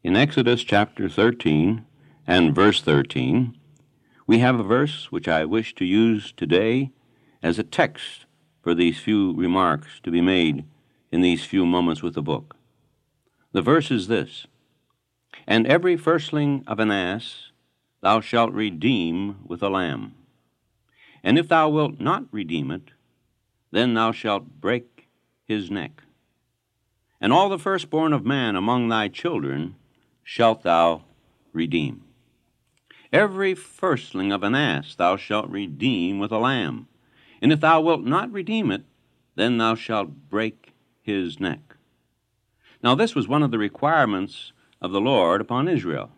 In Exodus chapter 13 and verse 13, we have a verse which I wish to use today as a text for these few remarks to be made in these few moments with the book. The verse is this: "And every firstling of an ass thou shalt redeem with a lamb. And if thou wilt not redeem it, then thou shalt break his neck. And all the firstborn of man among thy children shalt thou redeem." Every firstling of an ass thou shalt redeem with a lamb. And if thou wilt not redeem it, then thou shalt break his neck. Now this was one of the requirements of the Lord upon Israel.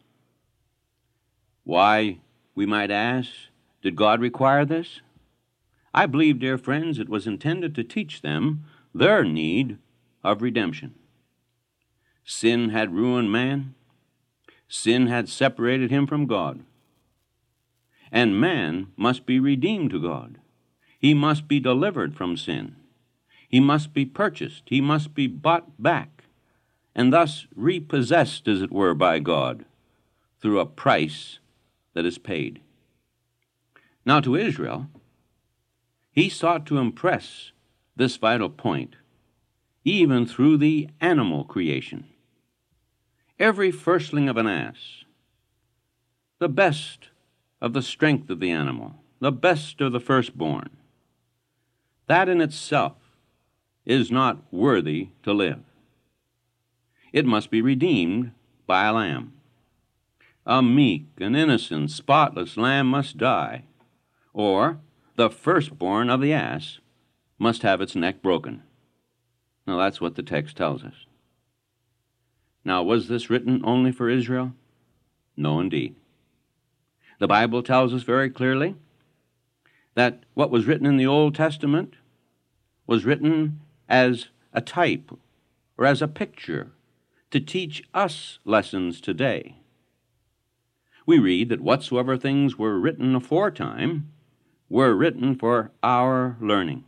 Why, we might ask, did God require this? I believe, dear friends, it was intended to teach them their need of redemption. Sin had ruined man. Sin had separated him from God. And man must be redeemed to God. He must be delivered from sin. He must be purchased. He must be bought back, and thus repossessed, as it were, by God through a price that is paid. Now to Israel, he sought to impress this vital point even through the animal creation. Every firstling of an ass, the best of the strength of the animal, the best of the firstborn, that in itself is not worthy to live. It must be redeemed by a lamb. A meek, an innocent, spotless lamb must die, or the firstborn of the ass must have its neck broken. Now that's what the text tells us. Now, was this written only for Israel? No, indeed. The Bible tells us very clearly that what was written in the Old Testament was written as a type or as a picture to teach us lessons today. We read that whatsoever things were written aforetime were written for our learning.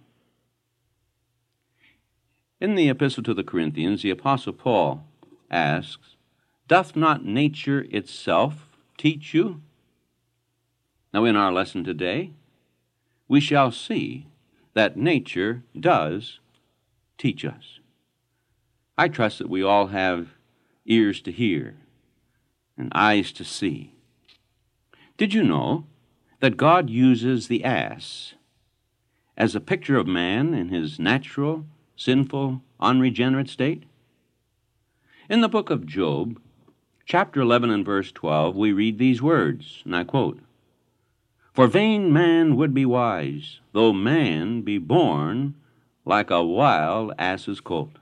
In the Epistle to the Corinthians, the Apostle Paul asks, "Doth not nature itself teach you?" Now, in our lesson today, we shall see that nature does teach us. I trust that we all have ears to hear and eyes to see. Did you know that God uses the ass as a picture of man in his natural, sinful, unregenerate state? In the book of Job, chapter 11 and verse 12, we read these words, and I quote, "For vain man would be wise, though man be born like a wild ass's colt."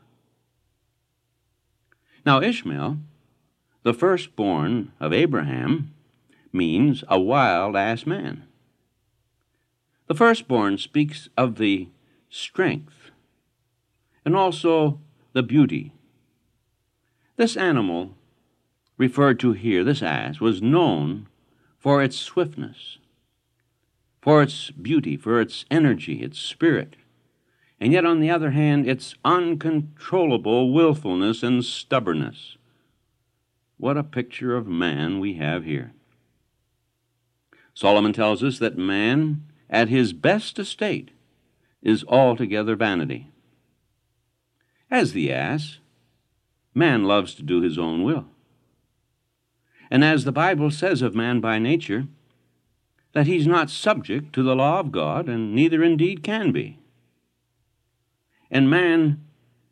Now Ishmael, the firstborn of Abraham, means a wild ass man. The firstborn speaks of the strength and also the beauty. This animal referred to here, this ass, was known for its swiftness, for its beauty, for its energy, its spirit, and yet, on the other hand, its uncontrollable willfulness and stubbornness. What a picture of man we have here. Solomon tells us that man, at his best estate, is altogether vanity. As the ass, man loves to do his own will. And as the Bible says of man by nature, that he's not subject to the law of God, and neither indeed can be. And man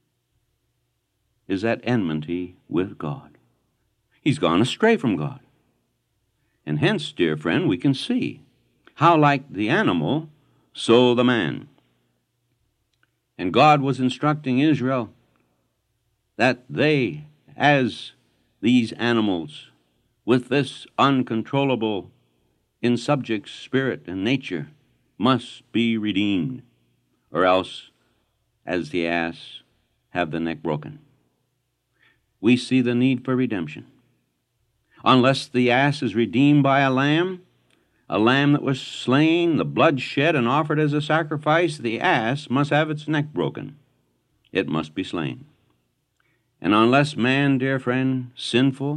is at enmity with God. He's gone astray from God. And hence, dear friend, we can see how like the animal, so the man. And God was instructing Israel that they, as these animals, with this uncontrollable, insubject spirit and nature, must be redeemed, or else, as the ass, have the neck broken. We see the need for redemption. Unless the ass is redeemed by a lamb that was slain, the blood shed and offered as a sacrifice, the ass must have its neck broken. It must be slain. And unless man, dear friend, sinful,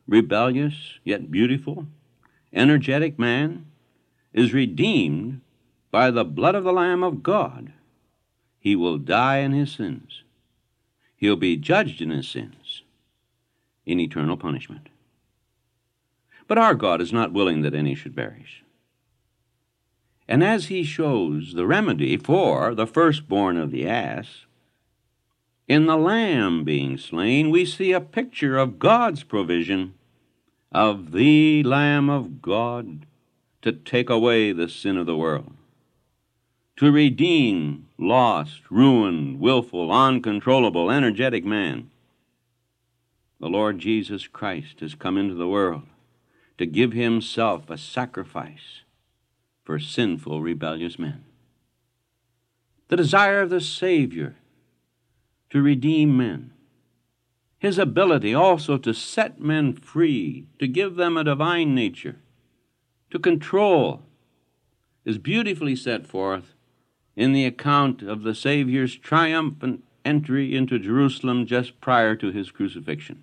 rebellious yet beautiful, energetic man is redeemed by the blood of the Lamb of God. He will die in his sins. He'll be judged in his sins in eternal punishment. But our God is not willing that any should perish. And as he shows the remedy for the firstborn of the ass, in the lamb being slain, we see a picture of God's provision of the Lamb of God to take away the sin of the world, to redeem lost, ruined, willful, uncontrollable, energetic man. The Lord Jesus Christ has come into the world to give himself a sacrifice for sinful, rebellious men. The desire of the Savior to redeem men, his ability also to set men free, to give them a divine nature, to control, is beautifully set forth in the account of the Savior's triumphant entry into Jerusalem just prior to his crucifixion.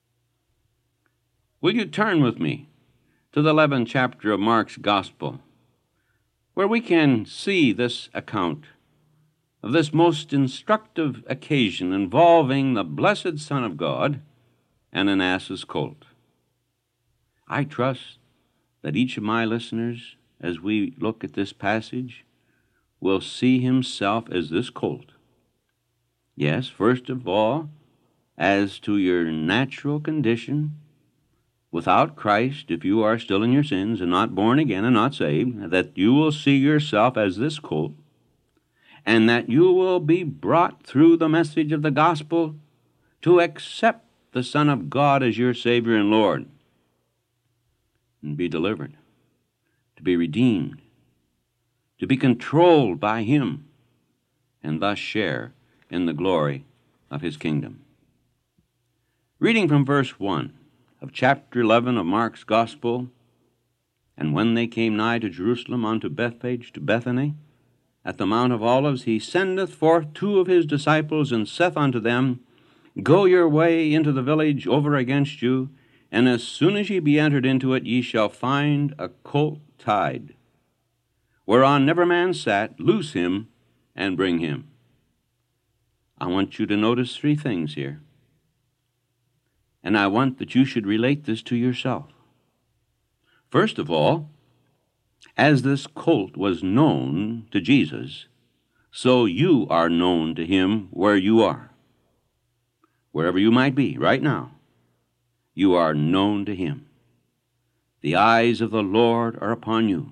Will you turn with me to the 11th chapter of Mark's Gospel, where we can see this account of this most instructive occasion involving the blessed Son of God and an ass's colt. I trust that each of my listeners, as we look at this passage, will see himself as this colt. Yes, first of all, as to your natural condition, without Christ, if you are still in your sins and not born again and not saved, that you will see yourself as this colt, and that you will be brought through the message of the gospel to accept the Son of God as your Savior and Lord, and be delivered, to be redeemed, to be controlled by him, and thus share in the glory of his kingdom. Reading from verse 1 of chapter 11 of Mark's Gospel, "And when they came nigh to Jerusalem unto Bethphage to Bethany, at the Mount of Olives, he sendeth forth two of his disciples, and saith unto them, Go your way into the village over against you, and as soon as ye be entered into it, ye shall find a colt tied, whereon never man sat. Loose him and bring him." I want you to notice three things here, and I want that you should relate this to yourself. First of all, as this colt was known to Jesus, so you are known to him where you are. Wherever you might be right now, you are known to him. The eyes of the Lord are upon you.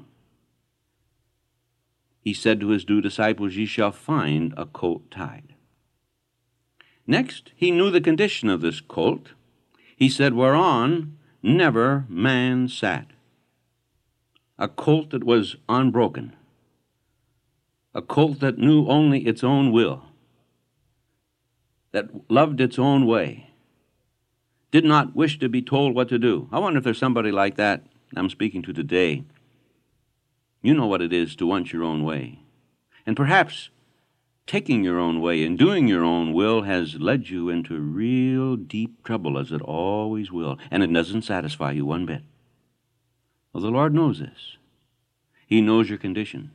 He said to his two disciples, "Ye shall find a colt tied." Next, he knew the condition of this colt. He said, "Whereon never man sat." A colt that was unbroken. A colt that knew only its own will, that loved its own way, did not wish to be told what to do. I wonder if there's somebody like that I'm speaking to today. You know what it is to want your own way. And perhaps taking your own way and doing your own will has led you into real deep trouble, as it always will, and it doesn't satisfy you one bit. Well, the Lord knows this. He knows your condition.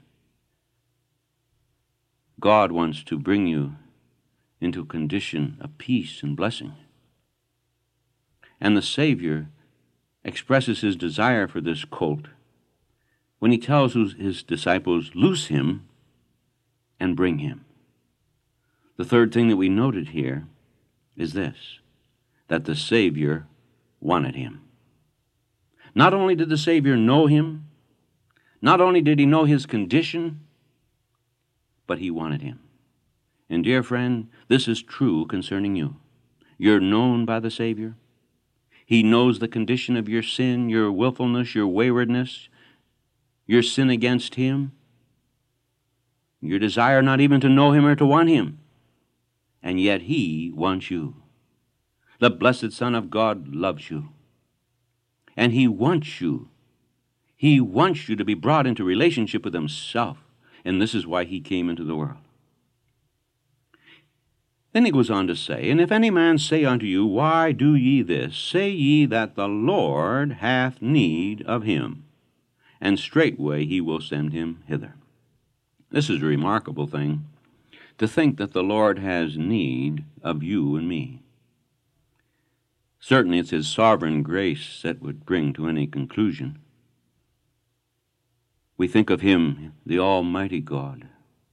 God wants to bring you into a condition of peace and blessing. And the Savior expresses his desire for this colt when he tells his disciples, "Loose him and bring him." The third thing that we noted here is this, that the Savior wanted him. Not only did the Savior know him, not only did he know his condition, but he wanted him. And dear friend, this is true concerning you. You're known by the Savior. He knows the condition of your sin, your willfulness, your waywardness, your sin against him, your desire not even to know him or to want him. And yet he wants you. The blessed Son of God loves you. And he wants you. He wants you to be brought into relationship with himself. And this is why he came into the world. Then he goes on to say, And if any man say unto you, Why do ye this? Say ye that the Lord hath need of him, and straightway he will send him hither. This is a remarkable thing, to think that the Lord has need of you and me. Certainly it's his sovereign grace that would bring to any conclusion. We think of him, the Almighty God.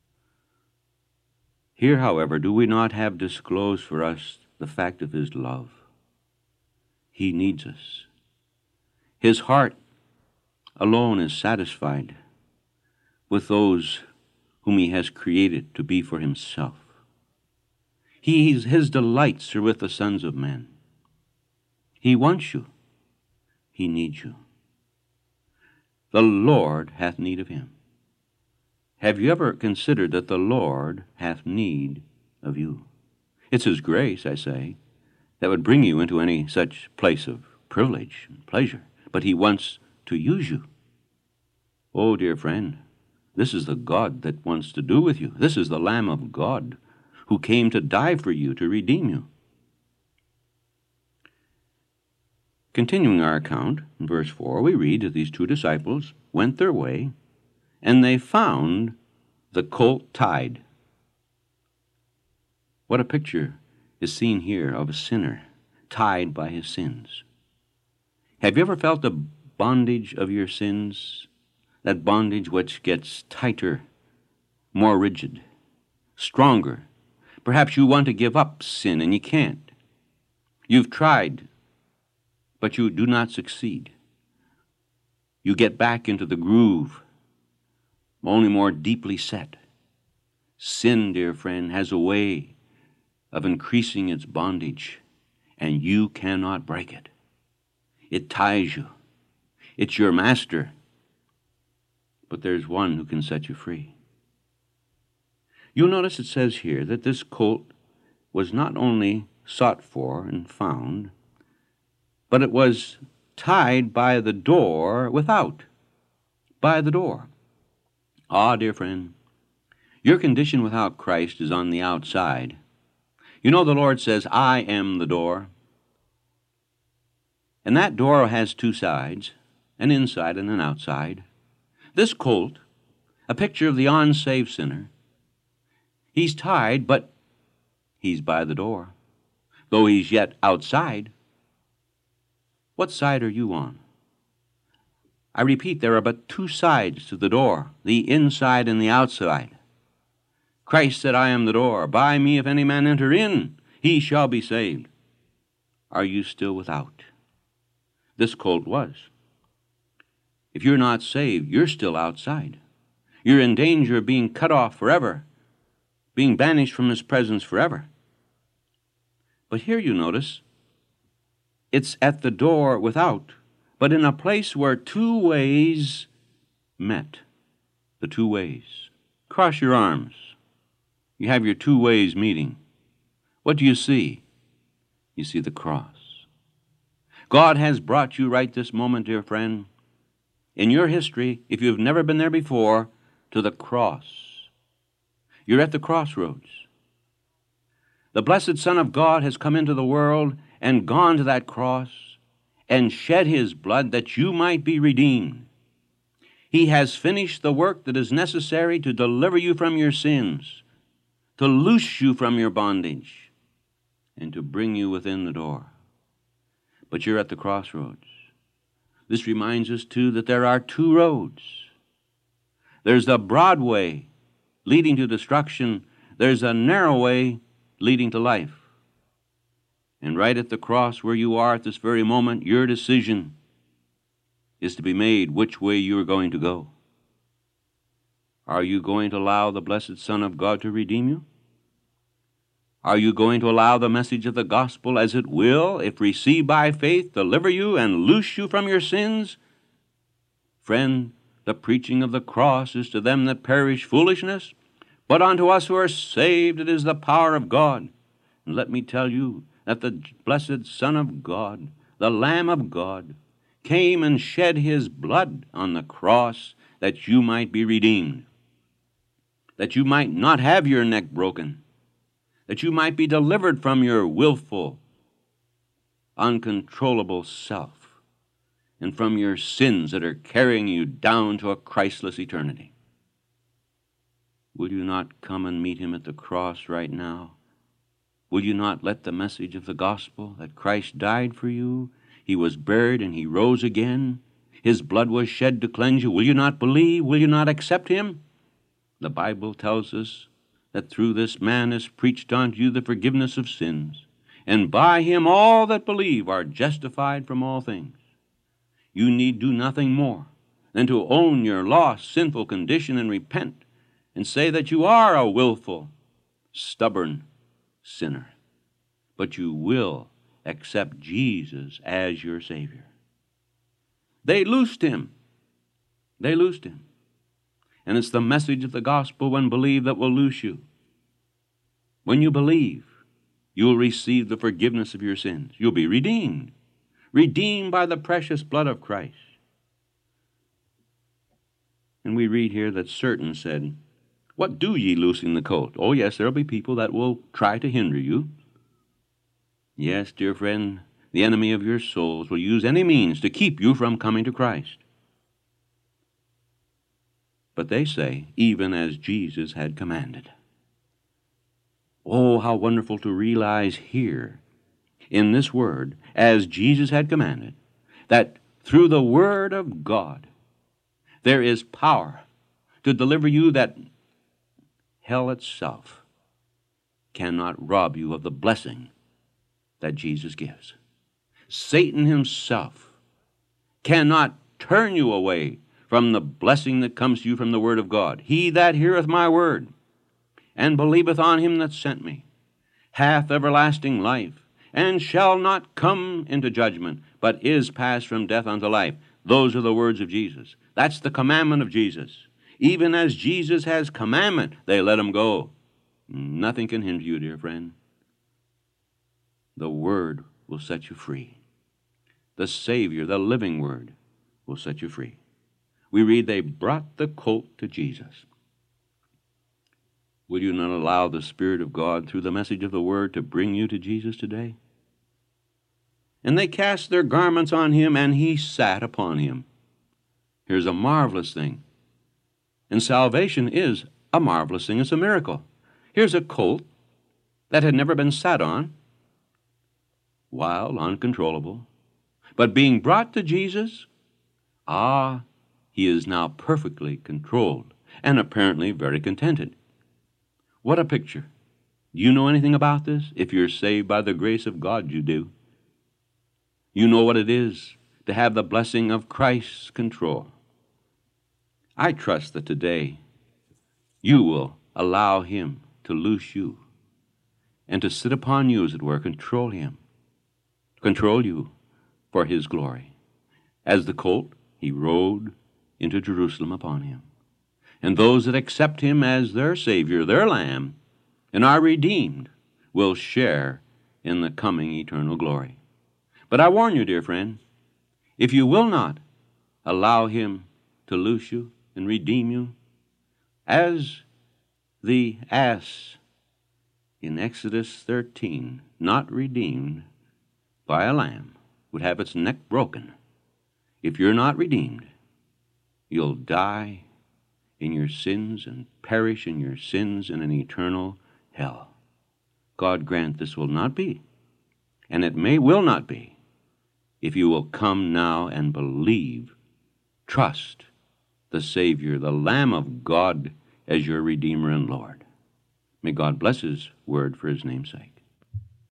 Here, however, do we not have disclosed for us the fact of his love? He needs us. His heart alone is satisfied with those whom he has created to be for himself. His delights are with the sons of men. He wants you. He needs you. The Lord hath need of him. Have you ever considered that the Lord hath need of you? It's his grace, I say, that would bring you into any such place of privilege and pleasure. But he wants to use you. Oh, dear friend, this is the God that wants to do with you. This is the Lamb of God who came to die for you, to redeem you. Continuing our account, in verse 4, we read that these two disciples went their way, and they found the colt tied. What a picture is seen here of a sinner tied by his sins. Have you ever felt the bondage of your sins? That bondage which gets tighter, more rigid, stronger. Perhaps you want to give up sin and you can't. You've tried, but you do not succeed. You get back into the groove, only more deeply set. Sin, dear friend, has a way of increasing its bondage, and you cannot break it. It ties you. It's your master. But there's one who can set you free. You'll notice it says here that this colt was not only sought for and found, but it was tied by the door without. By the door. Ah, dear friend, your condition without Christ is on the outside. You know the Lord says, I am the door. And that door has two sides, an inside and an outside. This colt, a picture of the unsaved sinner, he's tied, but he's by the door, though he's yet outside. What side are you on? I repeat, there are but two sides to the door, the inside and the outside. Christ said, I am the door. By me, if any man enter in, he shall be saved. Are you still without? This colt was. If you're not saved, you're still outside. You're in danger of being cut off forever, being banished from his presence forever. But here you notice, it's at the door without, but in a place where two ways met. The two ways. Cross your arms. You have your two ways meeting. What do you see? You see the cross. God has brought you right this moment, dear friend, in your history, if you've never been there before, to the cross. You're at the crossroads. The blessed Son of God has come into the world and gone to that cross and shed his blood that you might be redeemed. He has finished the work that is necessary to deliver you from your sins, to loose you from your bondage, and to bring you within the door. But you're at the crossroads. This reminds us, too, that there are two roads. There's the broad way leading to destruction. There's a narrow way leading to life. And right at the cross where you are at this very moment, your decision is to be made which way you are going to go. Are you going to allow the blessed Son of God to redeem you? Are you going to allow the message of the gospel, as it will, if received by faith, deliver you and loose you from your sins? Friend, the preaching of the cross is to them that perish foolishness, but unto us who are saved it is the power of God. And let me tell you that the blessed Son of God, the Lamb of God, came and shed his blood on the cross that you might be redeemed, that you might not have your neck broken, that you might be delivered from your willful, uncontrollable self, and from your sins that are carrying you down to a Christless eternity. Will you not come and meet him at the cross right now? Will you not let the message of the gospel that Christ died for you, he was buried, and he rose again, his blood was shed to cleanse you? Will you not believe? Will you not accept him? The Bible tells us that through this man is preached unto you the forgiveness of sins, and by him all that believe are justified from all things. You need do nothing more than to own your lost, sinful condition and repent and say that you are a willful, stubborn sinner, but you will accept Jesus as your Savior. They loosed him. They loosed him. And it's the message of the gospel when believed that will loose you. When you believe, you will receive the forgiveness of your sins. You'll be redeemed. Redeemed by the precious blood of Christ. And we read here that certain said, "What do ye loosing the colt?" Oh, yes, there'll be people that will try to hinder you. Yes, dear friend, the enemy of your souls will use any means to keep you from coming to Christ. But they say, even as Jesus had commanded. Oh, how wonderful to realize here in this word, as Jesus had commanded, that through the word of God, there is power to deliver you that hell itself cannot rob you of the blessing that Jesus gives. Satan himself cannot turn you away from the blessing that comes to you from the word of God. He that heareth my word and believeth on him that sent me hath everlasting life, and shall not come into judgment, but is passed from death unto life. Those are the words of Jesus. That's the commandment of Jesus. Even as Jesus has commandment, they let him go. Nothing can hinder you, dear friend. The word will set you free. The Savior, the living word, will set you free. We read they brought the colt to Jesus. Will you not allow the Spirit of God through the message of the word to bring you to Jesus today? And they cast their garments on him, and he sat upon him. Here's a marvelous thing. And salvation is a marvelous thing. It's a miracle. Here's a colt that had never been sat on, wild, uncontrollable, but being brought to Jesus, he is now perfectly controlled and apparently very contented. What a picture. Do you know anything about this? If you're saved by the grace of God, you do. You know what it is to have the blessing of Christ's control. I trust that today you will allow him to loose you and to sit upon you, as it were, control him, control you for his glory. As the colt, he rode into Jerusalem upon him. And those that accept him as their Savior, their Lamb, and are redeemed will share in the coming eternal glory. But I warn you, dear friend, if you will not allow him to loose you and redeem you, as the ass in Exodus 13, not redeemed by a lamb, would have its neck broken. If you're not redeemed, you'll die in your sins and perish in your sins in an eternal hell. God grant this will not be, and it will not be, if you will come now and believe, trust the Savior, the Lamb of God, as your Redeemer and Lord. May God bless his word for his name's sake.